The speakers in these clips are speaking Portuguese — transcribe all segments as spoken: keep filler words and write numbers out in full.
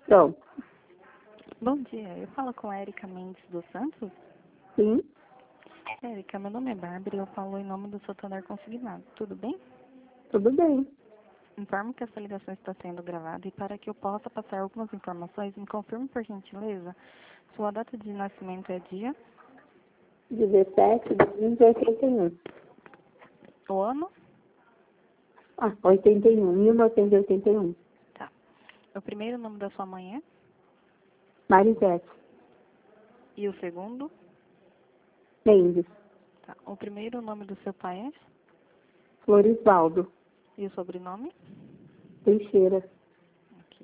Pronto. Bom dia, eu falo com a Érica Mendes dos Santos. Sim, Érica, meu nome é Bárbara e eu falo em nome do Santander Consignado. Tudo bem? tudo bem. Informo que essa ligação está sendo gravada e para que eu possa passar algumas informações, me confirme por gentileza. Sua data de nascimento é dia, dezessete de junho de oitenta e um. o ano, Ah, oitenta e um, mil novecentos e oitenta e um. tá. O primeiro nome da sua mãe é? Marisete E o segundo? Mendes. Tá. O primeiro nome do seu pai é? Florisvaldo E o sobrenome? Teixeira. Aqui.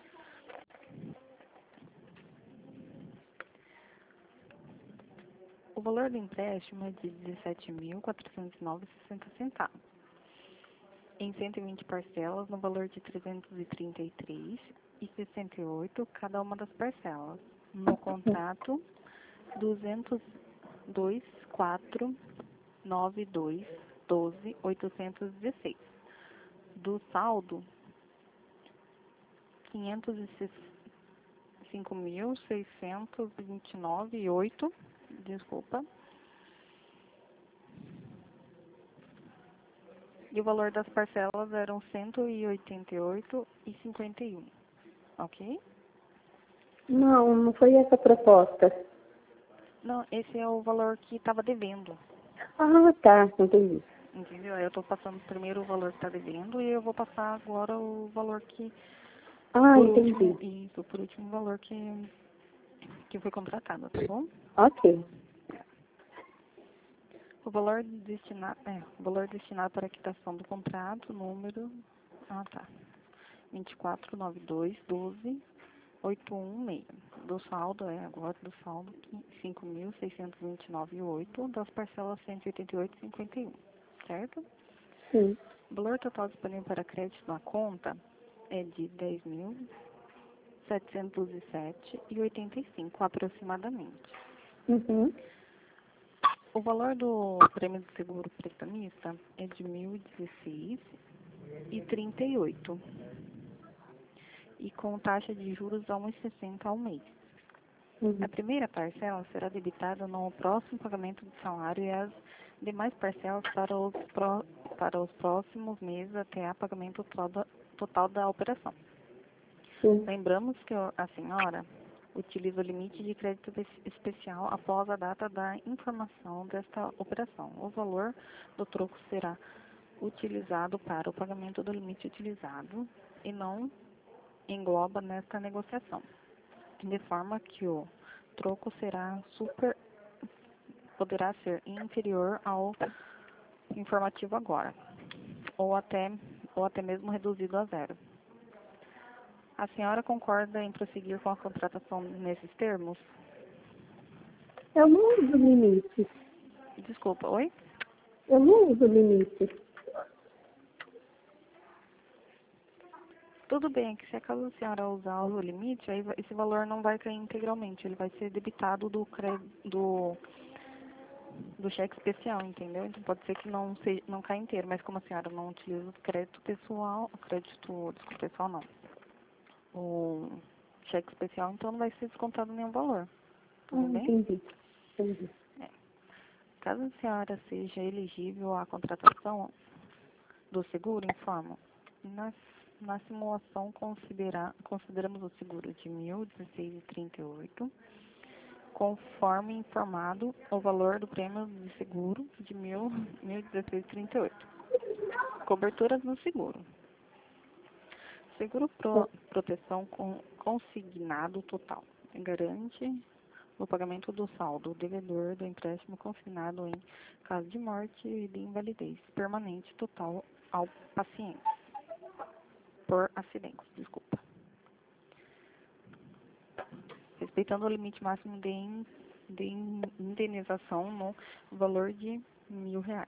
O valor do empréstimo é de dezessete mil quatrocentos e nove e sessenta centavos. Em cento e vinte parcelas, no valor de trezentos e trinta e três e sessenta e oito cada uma das parcelas. No contrato, duzentos e dois, quatro, nove dois, doze, oitocentos e dezesseis. Do saldo, quinhentos e cinco mil seiscentos e vinte e nove e oito, desculpa. E o valor das parcelas eram cento e oitenta e oito e cinquenta e um, ok? Não, não foi essa a proposta. Não, esse é o valor que estava devendo, Ah, tá, entendi. entendeu? Aí eu estou passando primeiro o valor que está devendo e eu vou passar agora o valor que, Ah, por entendi. último, isso, por último o valor que, que foi contratado, tá bom? Ok. O valor destinado, é, o valor destinado para a quitação do contrato, número, ah tá, vinte e quatro, noventa e dois, doze, oitocentos e dezesseis. Do saldo, é agora do saldo, cinco mil seiscentos e vinte e nove vírgula oito, das parcelas cento e oitenta e oito vírgula cinquenta e um, certo? Sim. O valor total disponível para crédito na conta é de dez mil setecentos e sete vírgula oitenta e cinco, aproximadamente. Uhum. O valor do prêmio de seguro prestamista é de mil e dezesseis vírgula trinta e oito e com taxa de juros a um vírgula sessenta ao mês. Uhum. A primeira parcela será debitada no próximo pagamento do salário e as demais parcelas para os, pró, para os próximos meses até a pagamento toda, total da operação. Sim. Lembramos que a senhora utiliza o limite de crédito especial após a data da informação desta operação. O valor do troco será utilizado para o pagamento do limite utilizado e não engloba nesta negociação, de forma que o troco será super, poderá ser inferior ao informativo agora, ou até, ou até mesmo reduzido a zero. A senhora concorda em prosseguir com a contratação nesses termos? Eu não uso limite. Desculpa, oi? Eu não uso limite. Tudo bem, que se acaso a senhora usar o limite, aí esse valor não vai cair integralmente, ele vai ser debitado do, cre... do... do cheque especial, entendeu? Então pode ser que não, se... não caia inteiro, mas como a senhora não utiliza o crédito pessoal, o crédito, desculpa, pessoal não, o cheque especial, então não vai ser descontado nenhum valor, Ah, tudo bem? entendi. Entendi. É. Caso a senhora seja elegível à contratação do seguro, informo. Na, na simulação, considera, consideramos o seguro de mil e dezesseis vírgula trinta e oito, conforme informado o valor do prêmio de seguro de mil e dezesseis vírgula trinta e oito. Coberturas no seguro. Seguro pro, proteção com, consignado total. Garante o pagamento do saldo do devedor do empréstimo consignado em caso de morte e de invalidez permanente total ao paciente. Por acidentes, desculpa. Respeitando o limite máximo de, in, de indenização no valor de mil reais.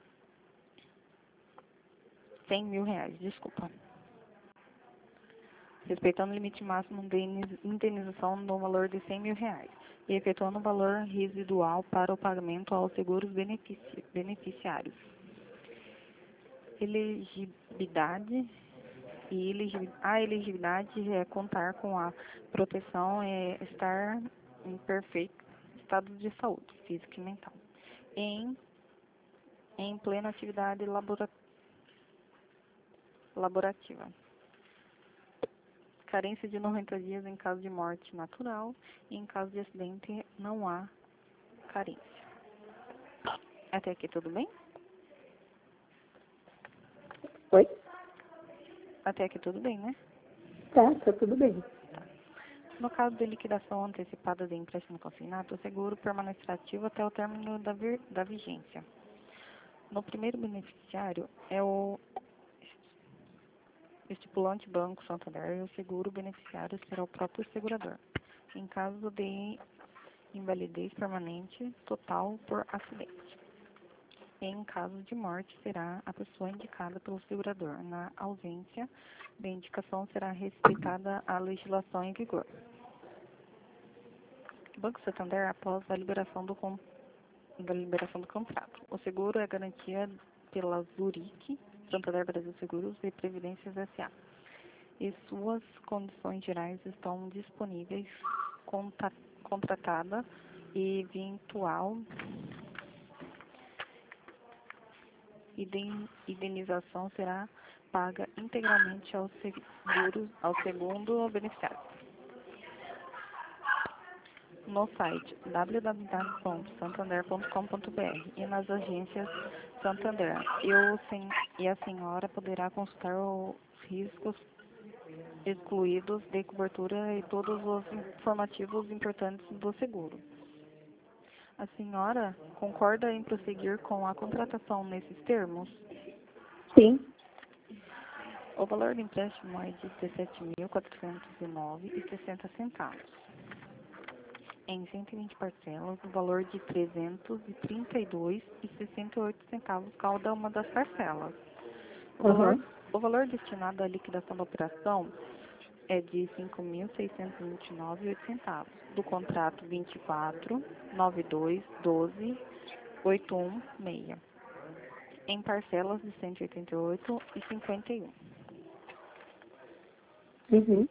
Cem mil reais, desculpa. Respeitando o limite máximo de indenização no valor de cem mil reais. E efetuando o valor residual para o pagamento aos seguros benefici beneficiários. Elegibilidade e eligi- a elegibilidade é contar com a proteção e estar em perfeito estado de saúde física e mental, em, em plena atividade labora- laborativa. Carência de noventa dias em caso de morte natural e em caso de acidente não há carência. Até aqui tudo bem? Oi? Até aqui tudo bem, né? Tá, tá tudo bem. No caso de liquidação antecipada de empréstimo consignado, o seguro permanecerá ativo até o término da, vir, da vigência. No primeiro beneficiário é o estipulante Banco Santander e o seguro beneficiário será o próprio segurador, em caso de invalidez permanente total por acidente. Em caso de morte, será a pessoa indicada pelo segurador. Na ausência de indicação, será respeitada a legislação em vigor. Banco Santander, após a liberação do, con- da liberação do contrato. O seguro é garantia pela Zurich, Santander Brasil Seguros e Previdências S A E suas condições gerais estão disponíveis, conta- contratada e eventual iden- indenização será paga integralmente aos seguros, ao segundo beneficiário. No site w w w ponto santander ponto com ponto b r e nas agências Santander. E, o sen- e a senhora poderá consultar os riscos excluídos de cobertura e todos os informativos importantes do seguro. A senhora concorda em prosseguir com a contratação nesses termos? Sim. O valor do empréstimo é de dezessete mil quatrocentos e nove reais e sessenta centavos. Em cento e vinte parcelas, o valor de trezentos e trinta e dois reais e sessenta e oito centavos cada uma das parcelas. O valor, Uhum. o valor destinado à liquidação da operação é de cinco mil seiscentos e vinte e nove reais e oito centavos, do contrato vinte e quatro, noventa e dois, doze, oitocentos e dezesseis, em parcelas de cento e oitenta e oito reais e cinquenta e um centavos. Uhum.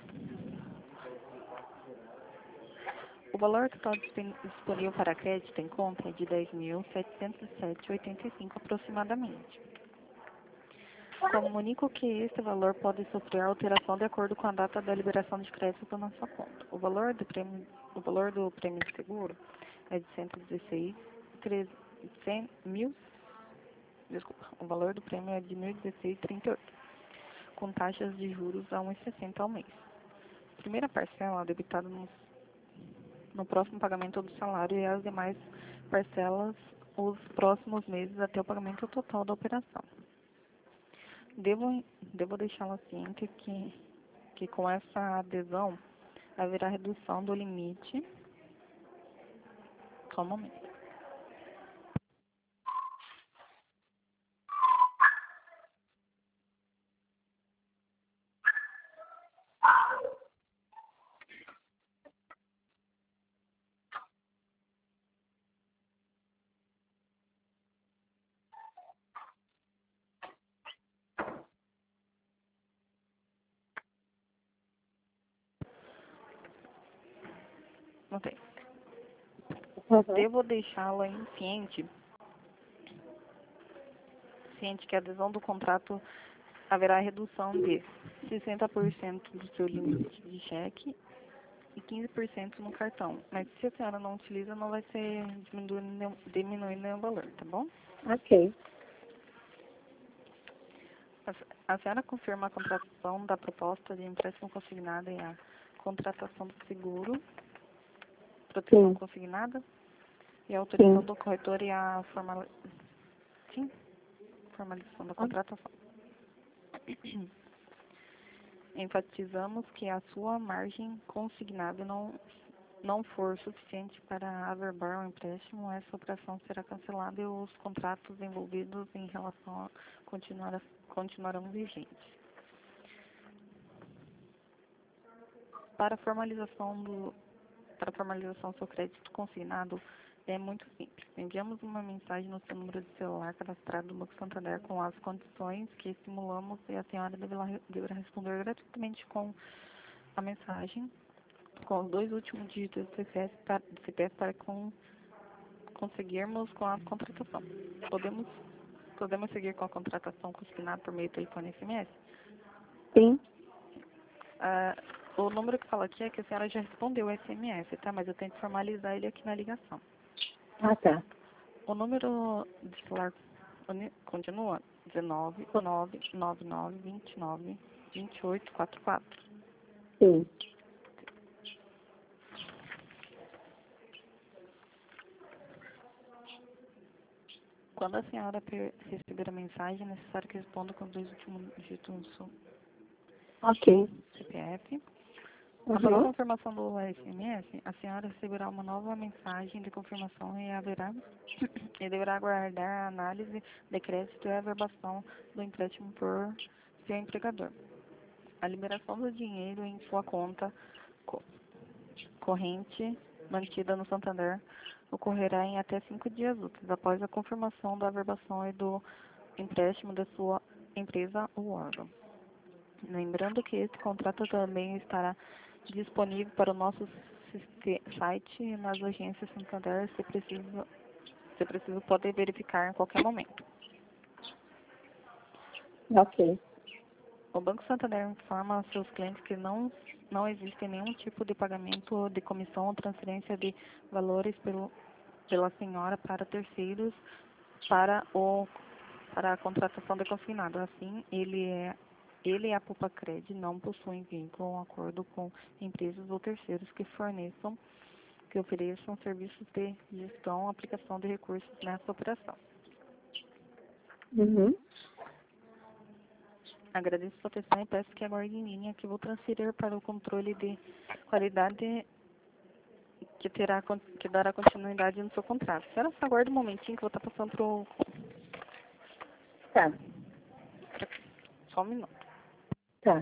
O valor total dispen- disponível para crédito em conta é de dez mil setecentos e sete reais e oitenta e cinco centavos aproximadamente. Comunico que este valor pode sofrer alteração de acordo com a data da liberação de crédito na sua conta. O valor do prêmio, o valor do prêmio de seguro é de cento e dezesseis mil, desculpa, o valor do prêmio é de mil e dezesseis reais e trinta e oito centavos, com taxas de juros a um vírgula sessenta ao mês. Primeira parcela debitada no, no próximo pagamento do salário e as demais parcelas os próximos meses até o pagamento total da operação. Devo, devo deixá-la ciente que, que com essa adesão haverá redução do limite. Só um momento. Não tem. Uhum. Devo deixá-la em ciente, ciente que a adesão do contrato haverá redução de sessenta por cento do seu limite de cheque e quinze por cento no cartão. Mas se a senhora não utiliza, não vai ser diminuindo, diminuindo nenhum valor, tá bom? Ok. A a senhora confirma a contratação da proposta de empréstimo consignado e a contratação do seguro, proteção Sim. consignada, e a autorização Sim. do corretor e a formal... Sim, formalização da contratação. Enfatizamos que a sua margem consignada não, não for suficiente para averbar o empréstimo, essa operação será cancelada e os contratos envolvidos em relação a continuar, continuarão vigentes. Para a formalização do para a formalização do seu crédito consignado, É muito simples. Enviamos uma mensagem no seu número de celular cadastrado no Banco Santander com as condições que simulamos e a senhora deverá, deverá responder gratuitamente com a mensagem, com os dois últimos dígitos do C P F para, do C P F para com, conseguirmos com a contratação. Podemos, podemos seguir com a contratação consignada por meio do telefone S M S? Sim. Ah, o número que fala aqui é que a senhora já respondeu o S M S, tá? Mas eu tenho que formalizar ele aqui na ligação. Ah, tá. O número de celular uni- continua dezenove, nove nove nove, vinte e nove, vinte e oito, quarenta e quatro. Sim. Quando a senhora per- receber a mensagem, é necessário que responda com os dois últimos dígitos do seu Ok. C P F. Após a Uhum. confirmação do S M S, a senhora receberá uma nova mensagem de confirmação e haverá e deverá aguardar a análise de crédito e a averbação do empréstimo por seu empregador. A liberação do dinheiro em sua conta co- corrente mantida no Santander ocorrerá em até cinco dias úteis após a confirmação da averbação e do empréstimo da sua empresa ou órgão. Lembrando que este contrato também estará disponível para o nosso siste- site e nas agências Santander, se preciso, se preciso pode verificar em qualquer momento. Ok. O Banco Santander informa aos seus clientes que não, não existe nenhum tipo de pagamento de comissão ou transferência de valores pelo, pela senhora para terceiros para, o, para a contratação de consignado. Assim, ele, é, ele e a Pupacred não possuem vínculo ou acordo com empresas ou terceiros que forneçam, que ofereçam serviços de gestão ou aplicação de recursos nessa operação. Uhum. Agradeço sua atenção e peço que aguarde em linha que vou transferir para o controle de qualidade que, terá, con- que dará continuidade no seu contrato. A senhora só aguarda um momentinho que eu vou estar passando para o... Tá. Só um minuto. Tá.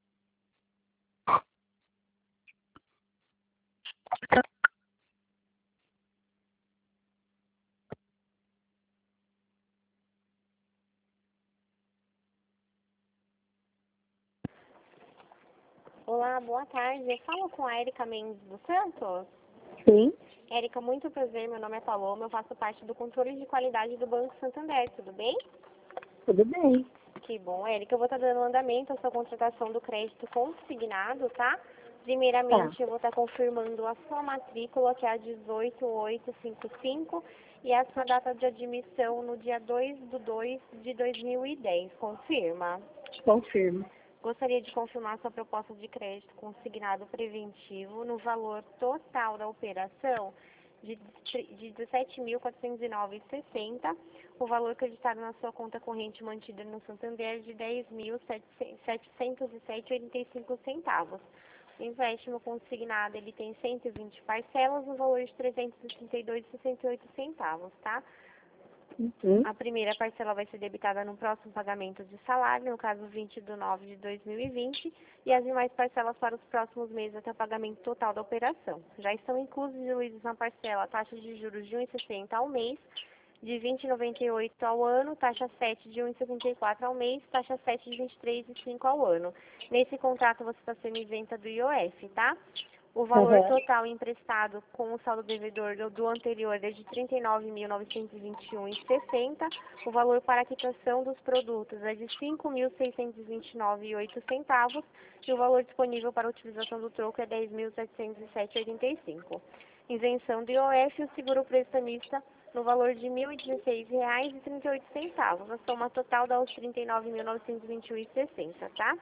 Olá, boa tarde. Eu falo com a Érica Mendes dos Santos. Sim. Érica, muito prazer. Meu nome é Paloma. Eu faço parte do controle de qualidade do Banco Santander. Tudo bem? Tudo bem. Que bom, Érica. Eu vou estar dando andamento à sua contratação do crédito consignado, tá? Primeiramente, Tá. eu vou estar confirmando a sua matrícula, que é a dezoito mil oitocentos e cinquenta e cinco, e a sua data de admissão no dia dois de dois de dois mil e dez. Confirma? Confirmo. Gostaria de confirmar sua proposta de crédito consignado preventivo no valor total da operação de de dezessete mil quatrocentos e nove vírgula sessenta, o valor acreditado na sua conta corrente mantida no Santander de dez mil setecentos e sete vírgula oitenta e cinco centavos. O empréstimo consignado ele tem cento e vinte parcelas no valor de trezentos e trinta e dois vírgula sessenta e oito centavos, tá? Uhum. A primeira parcela vai ser debitada no próximo pagamento de salário, no caso vinte de nove de dois mil e vinte, e as demais parcelas para os próximos meses até o pagamento total da operação. Já estão incluídos na parcela taxa de juros de um vírgula sessenta ao mês, de vinte vírgula noventa e oito ao ano, taxa sete de um vírgula setenta e quatro ao mês, taxa sete de vinte e três vírgula cinco ao ano. Nesse contrato você está sendo isenta do I O F, tá? O valor Uhum. total emprestado com o saldo devedor do, do anterior é de trinta e nove mil novecentos e vinte e um vírgula sessenta. O valor para a quitação dos produtos é de cinco mil seiscentos e vinte e nove vírgula oito centavos e o valor disponível para a utilização do troco é dez mil setecentos e sete vírgula oitenta e cinco. Isenção do I O F e o seguro prestamista no valor de mil e dezesseis reais e trinta e oito centavos. A soma total dá os trinta e nove mil novecentos e vinte e um vírgula sessenta, tá?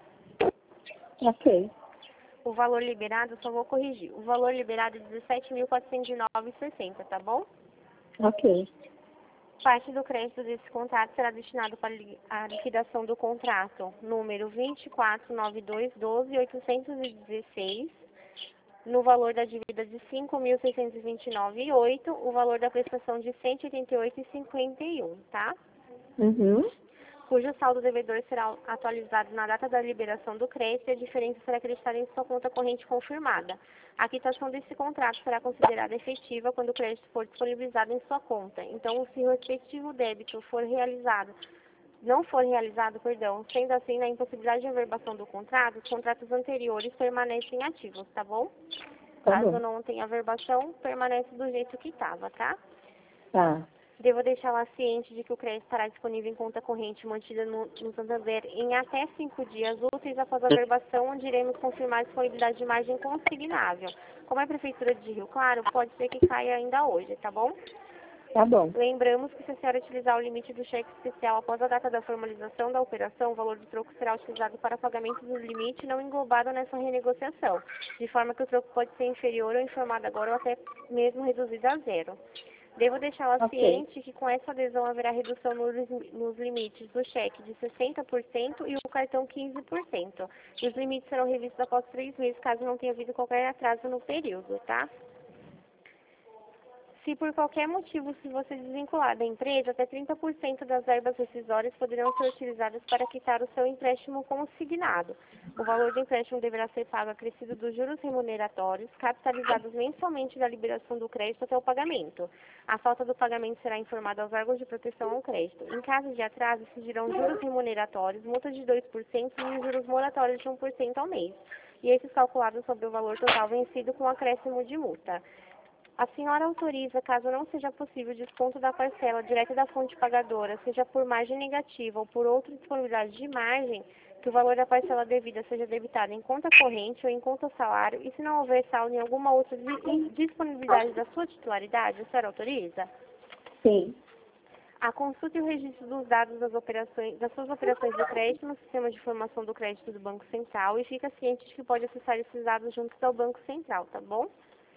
Ok. O valor liberado, eu só vou corrigir. O valor liberado é dezessete mil quatrocentos e nove vírgula sessenta, tá bom? Ok. Parte do crédito desse contrato será destinado para a liquidação do contrato número vinte e quatro nove dois doze oitocentos e dezesseis, no valor da dívida de cinco mil seiscentos e vinte e nove vírgula oito, o valor da prestação de cento e oitenta e oito vírgula cinquenta e um, tá? Uhum. cujo saldo devedor será atualizado na data da liberação do crédito e a diferença será acreditada em sua conta corrente confirmada. A quitação desse contrato será considerada efetiva quando o crédito for disponibilizado em sua conta. Então, se o respectivo débito for realizado, não for realizado, perdão, sendo assim, na impossibilidade de averbação do contrato, os contratos anteriores permanecem ativos, tá bom? Tá Caso bom. não tenha averbação, permanece do jeito que estava, tá? Tá. Devo deixá-la ciente de que o crédito estará disponível em conta corrente mantida no, no Santander em até cinco dias úteis após a averbação, onde iremos confirmar a disponibilidade de margem consignável. Como é Prefeitura de Rio Claro, pode ser que caia ainda hoje, tá bom? Tá bom. Lembramos que se a senhora utilizar o limite do cheque especial após a data da formalização da operação, o valor do troco será utilizado para pagamento do limite não englobado nessa renegociação, de forma que o troco pode ser inferior ou informado agora ou até mesmo reduzido a zero. Devo deixá-la Ok. ciente que com essa adesão haverá redução nos, nos limites do cheque de sessenta por cento e o cartão quinze por cento. E os limites serão revistos após três meses, caso não tenha havido qualquer atraso no período, tá? Se por qualquer motivo se você desvincular da empresa, até trinta por cento das verbas rescisórias poderão ser utilizadas para quitar o seu empréstimo consignado. O valor do empréstimo deverá ser pago acrescido dos juros remuneratórios, capitalizados mensalmente da liberação do crédito até o pagamento. A falta do pagamento será informada aos órgãos de proteção ao crédito. Em caso de atraso, exigirão juros remuneratórios, multa de dois por cento e os juros moratórios de um por cento ao mês. E esses calculados sobre o valor total vencido com acréscimo de multa. A senhora autoriza, caso não seja possível, desconto da parcela direta da fonte pagadora, seja por margem negativa ou por outra disponibilidade de margem, que o valor da parcela devida seja debitado em conta corrente ou em conta salário, e se não houver saldo em alguma outra disponibilidade da sua titularidade, a senhora autoriza? Sim. A consulta e o registro dos dados das, operações, das suas operações de crédito no sistema de informação do crédito do Banco Central e fica ciente de que pode acessar esses dados juntos ao Banco Central, tá bom?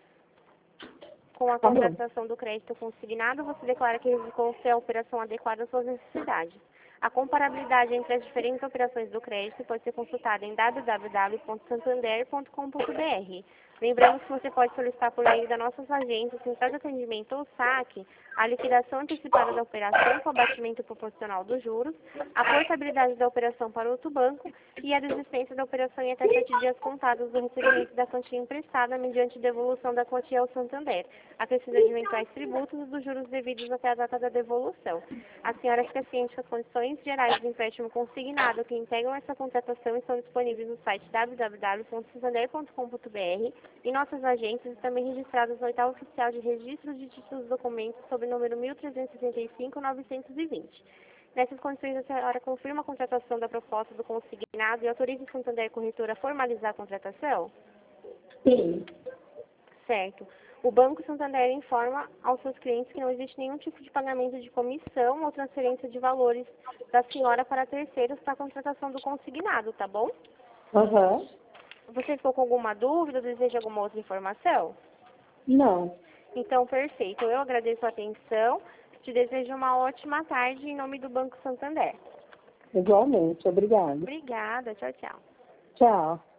Com a Tá bom. contratação do crédito consignado, você declara que executou a operação adequada às suas necessidades. A comparabilidade entre as diferentes operações do crédito pode ser consultada em w w w ponto santander ponto com ponto b r. Lembramos que você pode solicitar por meio das nossas agências, central de atendimento ou saque, a liquidação antecipada da operação com abatimento proporcional dos juros, a portabilidade da operação para outro banco e a desistência da operação em até sete dias contados do recebimento da quantia emprestada mediante devolução da quantia ao Santander, acrescida de eventuais tributos e dos juros devidos até a data da devolução. A senhora fica ciente que as condições gerais do empréstimo consignado que integram essa contratação estão disponíveis no site w w w ponto santander ponto com ponto b r e nossas agências e também registradas no oitavo oficial de registro de títulos e documentos sob o número mil trezentos e setenta e cinco, novecentos e vinte. Nessas condições, a senhora confirma a contratação da proposta do consignado e autoriza o Santander Corretora a formalizar a contratação? Sim. Certo. O Banco Santander informa aos seus clientes que não existe nenhum tipo de pagamento de comissão ou transferência de valores da senhora para terceiros para a contratação do consignado, tá bom? Aham. Você ficou com alguma dúvida ou deseja alguma outra informação? Não. Então, perfeito. Eu agradeço a atenção. Te desejo uma ótima tarde em nome do Banco Santander. Igualmente. Obrigada. Obrigada. Tchau, tchau. Tchau.